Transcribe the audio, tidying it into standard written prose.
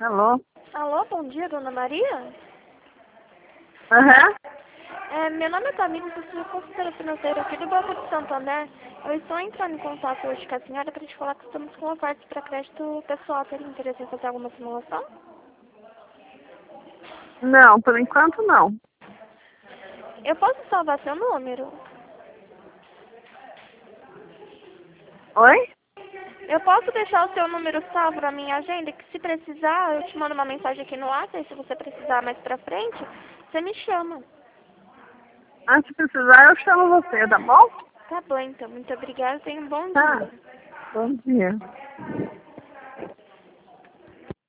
Alô? Alô, bom dia, dona Maria? Aham. Meu nome é Camila, eu sou consultora financeira aqui do Banco de Santander. Eu estou entrando em contato hoje com a senhora para te falar que estamos com ofertas para crédito pessoal. Teria interesse em fazer alguma simulação? Não, por enquanto não. Eu posso salvar seu número? Oi? Eu posso deixar o seu número salvo na minha agenda, que se precisar, eu te mando uma mensagem aqui no WhatsApp, e se você precisar mais pra frente, você me chama. Se precisar, eu chamo você, tá bom? Tá bom, então. Muito obrigada. Tenha um bom Tá. dia. Bom dia.